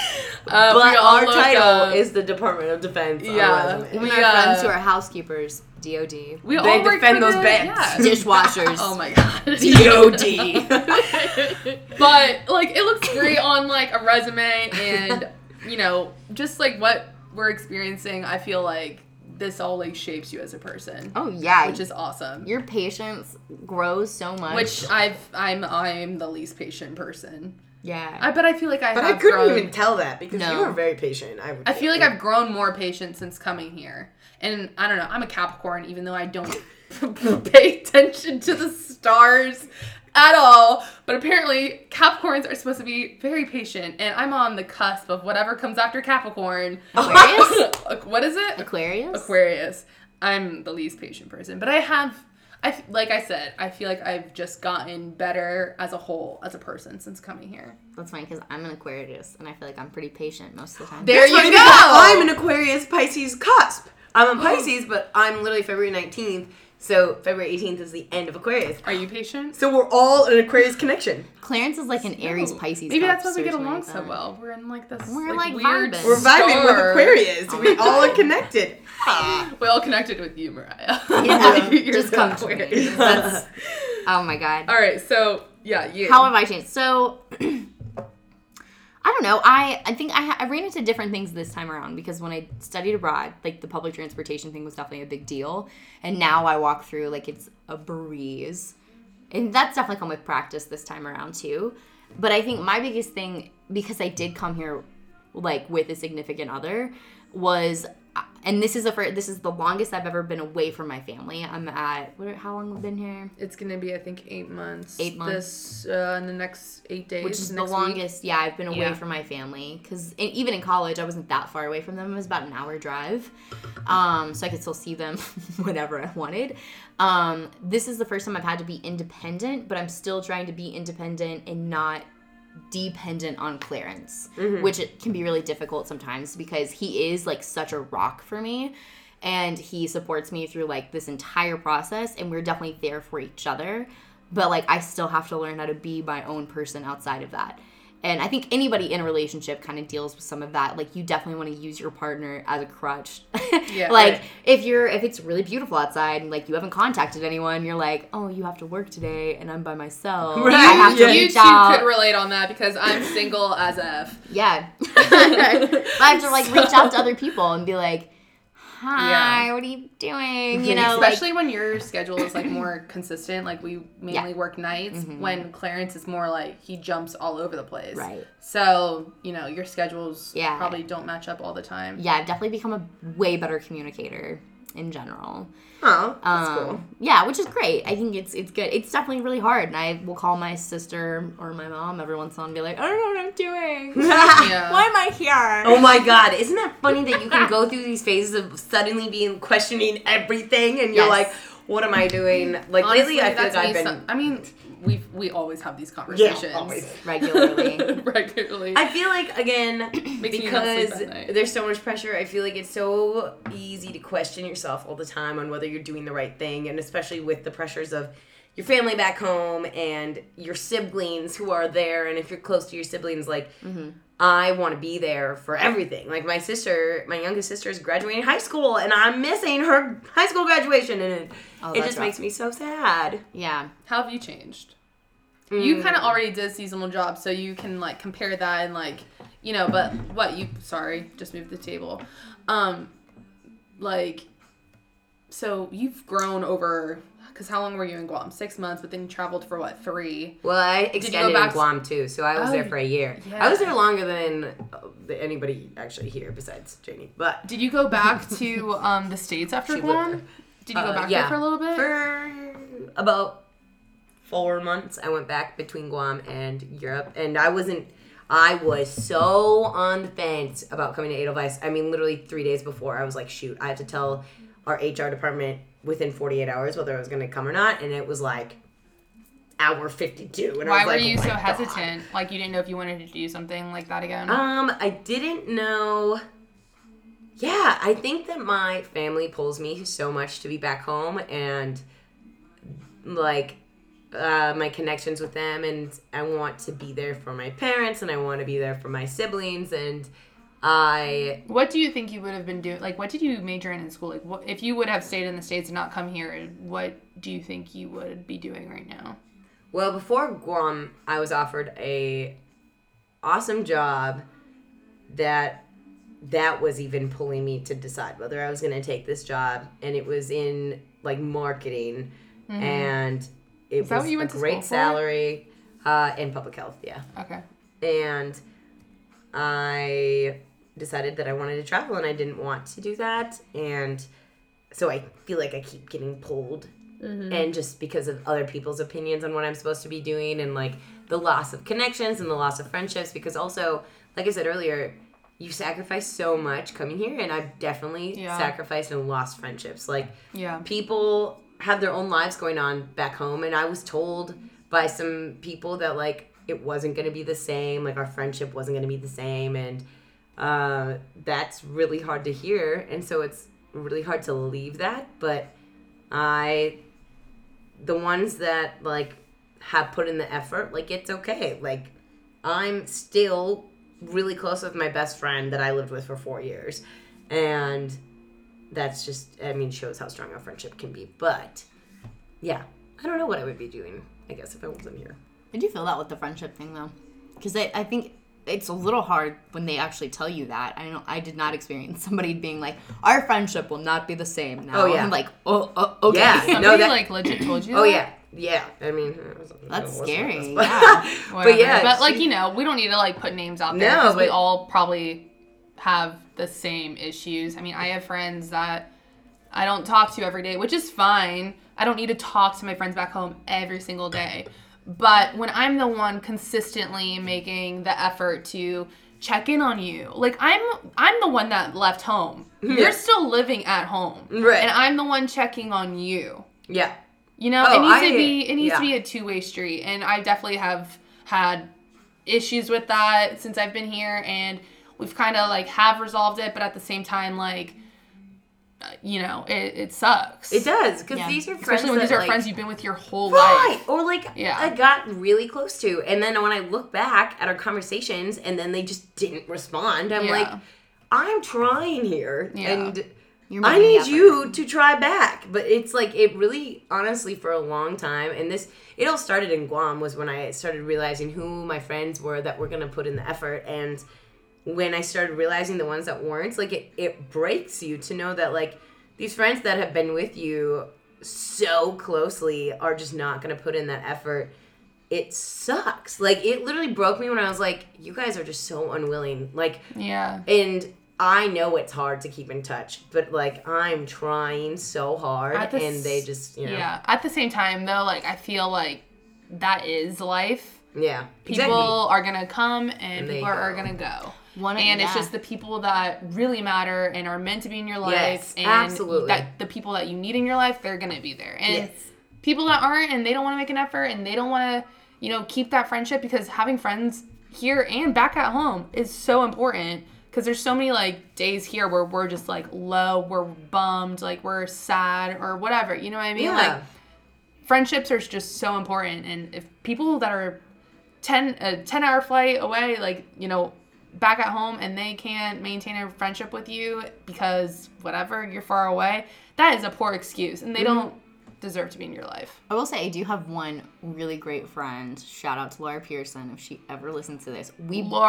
But all our look title up- is the Department of Defense. on our Yeah. resume. Even We, our friends who are housekeepers, DOD. We They all work defend for those the- beds. yeah. Dishwashers. Oh my god. DOD. But like it looks great on like a resume, and you know, just like what we're experiencing, I feel like this all like shapes you as a person. Oh yeah. Which is awesome. Your patience grows so much. Which I'm the least patient person. yeah. But I feel like I But have I couldn't grown. even tell that because No. you were very patient. I feel like I've grown more patient since coming here. And I don't know, I'm a Capricorn, even though I don't pay attention to the stars at all. But apparently, Capricorns are supposed to be very patient, and I'm on the cusp of whatever comes after Capricorn. Aquarius? What is it? Aquarius? Aquarius. I'm the least patient person. But like I said, I feel like I've just gotten better as a whole, as a person, since coming here. That's funny because I'm an Aquarius and I feel like I'm pretty patient most of the time. There That's you funny go. because I'm an Aquarius Pisces cusp. I'm a Pisces, but I'm literally February 19th. So February 18th is the end of Aquarius. Are you patient? So we're all an Aquarius connection. Clarence is like an Aries Pisces. Maybe that's why cusp we or get something along like so that. well. We're in like this We're, like, weird vibing. We're vibing with star. Aquarius. Oh We my all are God. connected. We all connected with you, Mariah. Yeah, You're just so come to weird. me. That's, oh my god. All right, so yeah, you. How have I changed? So, I don't know. I think I ran into different things this time around because when I studied abroad, like the public transportation thing was definitely a big deal. And now I walk through like it's a breeze. And that's definitely come with practice this time around too. But I think my biggest thing, because I did come here like with a significant other, was, and this is the longest I've ever been away from my family. I'm at, how long have I been here? It's gonna be, I think, 8 months. 8 This months. in the next 8 days. Which is the next week. longest, yeah, I've been away Yeah. from my family. Because even in college, I wasn't that far away from them. It was about an hour drive. So I could still see them whenever I wanted. This is the first time I've had to be independent, but I'm still trying to be independent and not dependent on Clarence, which it can be really difficult sometimes because he is like such a rock for me. And he supports me through like this entire process, and we're definitely there for each other. But like I still have to learn how to be my own person outside of that. And I think anybody in a relationship kind of deals with some of that. Like you definitely want to use your partner as a crutch. Yeah, like right. if it's really beautiful outside and like you haven't contacted anyone, you're like, oh, you have to work today and I'm by myself. Right. I have to Yeah. You reach two out. could relate on that because I'm single as F. Yeah. I have to like reach out to other people and be like, hi, Yeah. what are you doing? You know, Especially when your schedule is like more consistent. Like we mainly Yeah. work nights. When Clarence is more like he jumps all over the place. Right. So your schedules Yeah. probably don't match up all the time. yeah, I've definitely become a way better communicator in general. Oh, that's cool. Yeah, which is great. I think it's good. It's definitely really hard, and I will call my sister or my mom every once in a while and be like, I don't know what I'm doing. Yeah. Why am I here? Oh my god, isn't that funny that you can go through these phases of suddenly being questioning everything and you're Yes. like, what am I doing? Like Honestly, lately I feel that's like I've me been I mean, we always have these conversations. always. Regularly. Regularly. I feel like again Makes me not sleep because at night. there's so much pressure. I feel like it's so easy to question yourself all the time on whether you're doing the right thing, and especially with the pressures of your family back home and your siblings who are there. And if you're close to your siblings, like I want to be there for everything. Like my youngest sister is graduating high school, and I'm missing her high school graduation, and it that's just rough. makes me so sad. Yeah. How have you changed? You kind of already did seasonal jobs, so you can like compare that and like, but what you, sorry, just moved the table. Like, so you've grown over, because how long were you in Guam? 6 months, but then you traveled for what, 3? Well, I you go extended back in Guam too, so I was Oh, there for a year. yeah. I was there longer than anybody actually here besides Janie. But Did you go back to the States after She lived Guam? there. Did you go back yeah. there for a little bit? for about 4 months, I went back between Guam and Europe, and I was so on the fence about coming to Edelweiss. I mean, literally 3 days before, I was like, shoot, I have to tell our HR department within 48 hours whether I was going to come or not, and it was like hour 52. And I Why was were like, you oh so my God. hesitant? Like you didn't know if you wanted to do something like that again? I didn't know. Yeah, I think that my family pulls me so much to be back home, and like my connections with them, and I want to be there for my parents, and I want to be there for my siblings, and What do you think you would have been doing? Like, what did you major in school? Like, what, if you would have stayed in the States and not come here, what do you think you would be doing right now? Well, before Guam, I was offered a awesome job that was even pulling me to decide whether I was going to take this job. And it was in, like, marketing. Mm-hmm. And it was a great salary in public health, yeah. Okay. And I decided that I wanted to travel, and I didn't want to do that. And so I feel like I keep getting pulled. Mm-hmm. And just because of other people's opinions on what I'm supposed to be doing, and like the loss of connections and the loss of friendships, because also, like I said earlier, you sacrifice so much coming here, and I've definitely sacrificed and lost friendships. Like, people have their own lives going on back home, and I was told by some people that, like, it wasn't going to be the same, like, our friendship wasn't going to be the same, and that's really hard to hear, and so it's really hard to leave that, but the ones that, like, have put in the effort, like, it's okay. Like, I'm still really close with my best friend that I lived with for 4 years. And that's just, I mean, shows how strong our friendship can be. But, yeah, I don't know what I would be doing, I guess, if I wasn't here. I do feel that with the friendship thing, though. Because I think it's a little hard when they actually tell you that. I did not experience somebody being like, our friendship will not be the same now. Oh, yeah. I'm like, okay. Yeah, somebody, like, legit told you that? Oh, yeah. Yeah, I mean... That's scary, yeah. But, yeah. But, like, you know, we don't need to, like, put names out there. No, but... we all probably have the same issues. I mean, I have friends that I don't talk to every day, which is fine. I don't need to talk to my friends back home every single day. But when I'm the one consistently making the effort to check in on you, like, I'm the one that left home. Yeah. You're still living at home. Right. And I'm the one checking on you. Yeah. You know, it needs to be a two-way street. And I definitely have had issues with that since I've been here, and we've kind of, like, have resolved it, but at the same time, like, you know, it sucks. It does, because these are friends, especially when these are, like, friends you've been with your whole life. Right, or, like, I got really close to, and then when I look back at our conversations, and then they just didn't respond, I'm like, I'm trying here, and I need you to try back. But it's like, it really, honestly, for a long time, and it all started in Guam, was when I started realizing who my friends were that were going to put in the effort, and when I started realizing the ones that weren't, like, it breaks you to know that, like, these friends that have been with you so closely are just not going to put in that effort. It sucks. Like, it literally broke me when I was like, you guys are just so unwilling. Like, and I know it's hard to keep in touch, but, like, I'm trying so hard, and they just, you know. Yeah. At the same time, though, like, I feel like that is life. Yeah. People are going to come, and people are going to go. It's just the people that really matter and are meant to be in your life, and absolutely. That the people that you need in your life, they're going to be there. And people that aren't, and they don't want to make an effort, and they don't want to, you know, keep that friendship, because having friends here and back at home is so important, because there's so many, like, days here where we're just, like, low, we're bummed, like, we're sad or whatever, you know what I mean? Like, friendships are just so important, and if people that are a 10-hour flight away, like, you know, back at home, and they can't maintain a friendship with you because whatever, you're far away, that is a poor excuse, and they don't deserve to be in your life. I will say, I do have one really great friend. Shout out to Laura Pearson if she ever listens to this.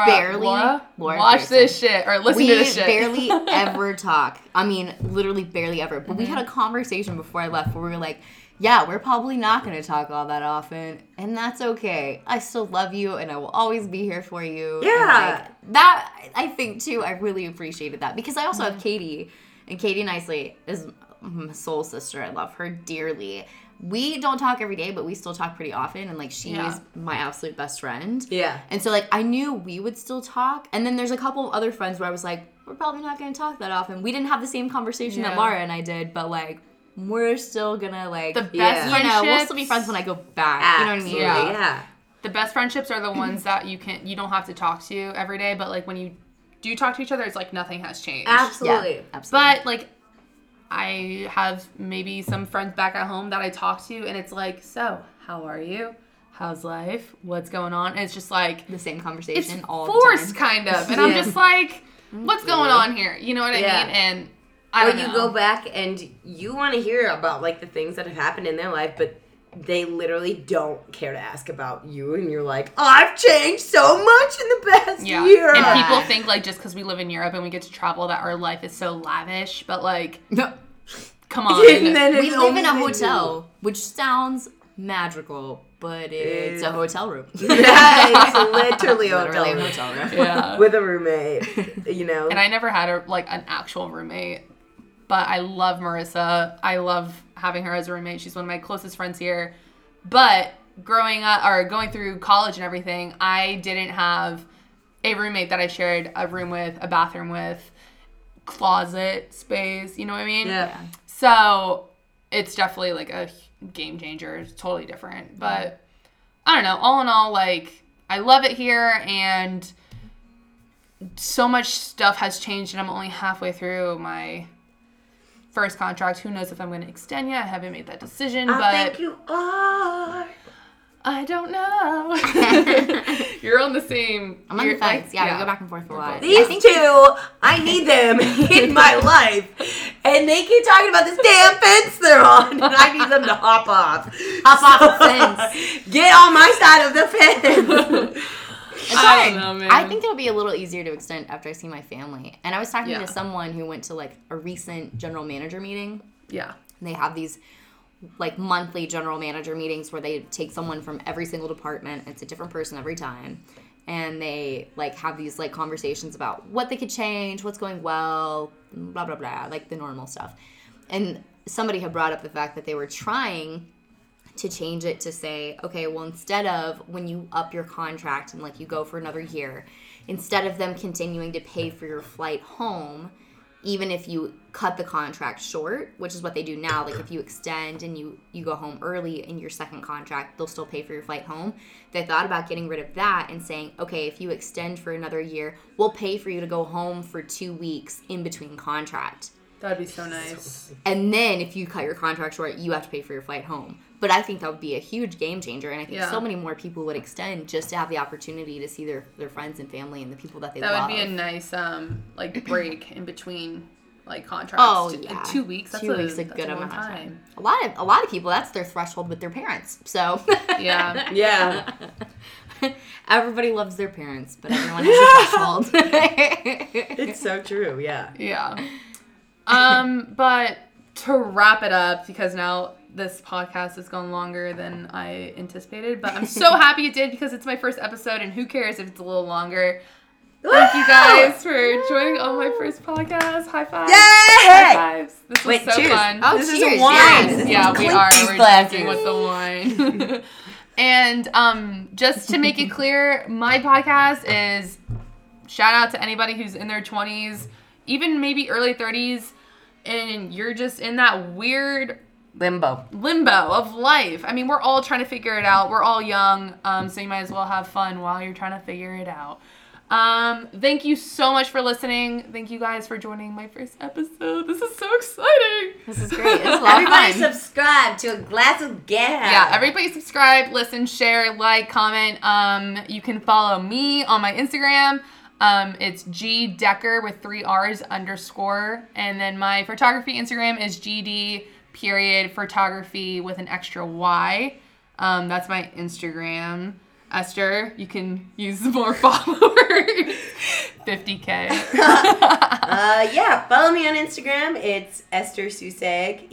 Laura watch Pearson. This shit or listen to this shit. We barely ever talk. I mean, literally barely ever. But we had a conversation before I left where we were like, yeah, we're probably not going to talk all that often, and that's okay. I still love you, and I will always be here for you. Yeah. And, like, that, I think, too, I really appreciated that. Because I also have Katie, and Katie Nicely is my soul sister. I love her dearly. We don't talk every day, but we still talk pretty often, and, like, she's my absolute best friend. Yeah. And so, like, I knew we would still talk, and then there's a couple of other friends where I was like, we're probably not going to talk that often. We didn't have the same conversation that Laura and I did, but, like, we're still gonna, like, the best friendships, you know, we'll still be friends when I go back. Absolutely. You know what I mean? Yeah. The best friendships are the ones that you don't have to talk to every day, but, like, when you do talk to each other, it's like nothing has changed. Absolutely. Yeah, absolutely. But, like, I have maybe some friends back at home that I talk to, and it's like, so, how are you? How's life? What's going on? And it's just like the same conversation all the time. It's forced, kind of. And I'm just like, what's going on here? You know what I Yeah. mean? And I don't know. you go back and you want to hear about like the things that have happened in their life, but they literally don't care to ask about you, and you're like, I've changed so much in the past year. And people think like just because we live in Europe and we get to travel that our life is so lavish, but like, come on. And then We it's live in a only hotel, which sounds magical, but it's a hotel room. Yeah, it's literally a Literally a hotel hotel room. Yeah. with a roommate, you know. And I never had an actual roommate, but I love Marissa. I love having her as a roommate. She's one of my closest friends here. But growing up or going through college and everything, I didn't have a roommate that I shared a room with, a bathroom with, closet space. You know what I mean? Yeah. So it's definitely like a game changer. It's totally different. But I don't know. All in all, like, I love it here, and so much stuff has changed, and I'm only halfway through my first contract. Who knows if I'm going to extend yet? I haven't made that decision, I but think you are. I don't know. You're on the same. I'm on the you're, fence. like, Yeah, we go back and forth a lot. These two, I need them in my life. And they keep talking about this damn fence they're on. And I need them to hop off. Hop off the fence. Get on my side of the fence. I don't know, man. I think it'll be a little easier to extend after I see my family. And I was talking Yeah. to someone who went to like a recent general manager meeting. Yeah. And they have these like monthly general manager meetings where they take someone from every single department. It's a different person every time. And they like have these like conversations about what they could change, what's going well, blah, blah, blah, like the normal stuff. And somebody had brought up the fact that they were trying to change it to say, okay, well, instead of when you up your contract and like you go for another year, instead of them continuing to pay for your flight home, even if you cut the contract short, which is what they do now, like if you extend and you go home early in your second contract, they'll still pay for your flight home. They thought about getting rid of that and saying, okay, if you extend for another year, we'll pay for you to go home for 2 weeks in between contract. That'd be so nice. And then if you cut your contract short, you have to pay for your flight home. But I think that would be a huge game changer. And I think so many more people would extend just to have the opportunity to see their friends and family and the people that they love. That would be a nice like break in between like contracts. Oh, yeah. 2 weeks. That's 2 weeks is a that's good long amount of time. A lot of people, that's their threshold with their parents. So Yeah. Yeah. everybody loves their parents, but everyone has a threshold. It's so true, yeah. Yeah. But to wrap it up, because now this podcast has gone longer than I anticipated, but I'm so happy it did because it's my first episode, and who cares if it's a little longer. Thank you guys for joining on my first podcast. High fives. Yay! High fives. This was Wait, so cheers. fun. Oh, This is cheers, a wine. yes. Yeah, we Clink are. these We're glasses. drinking with the wine. And just to make it clear, my podcast is shout out to anybody who's in their 20s, even maybe early 30s, and you're just in that weird Limbo. of life. I mean, we're all trying to figure it out. We're all young, so you might as well have fun while you're trying to figure it out. Thank you so much for listening. Thank you guys for joining my first episode. This is so exciting. This is great. This is a lot of Everybody fun. subscribe to A Glass of Gas. Yeah, everybody subscribe, listen, share, like, comment. You can follow me on my Instagram. It's G Decker with 3 R's _. And then my photography Instagram is GD_photography with an extra Y. That's my Instagram. Esther, you can use more followers. 50K. Yeah, follow me on Instagram. It's Esther Susag,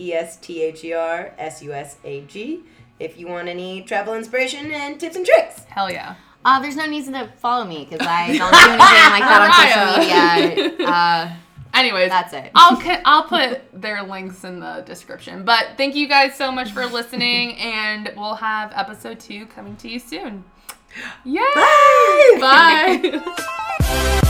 ESTHERSUSAG. If you want any travel inspiration and tips and tricks. Hell yeah. There's no reason to follow me because I don't do anything like that on social media. Anyways, That's it. I'll put their links in the description. But thank you guys so much for listening, and we'll have episode 2 coming to you soon. Yay! Bye! Bye.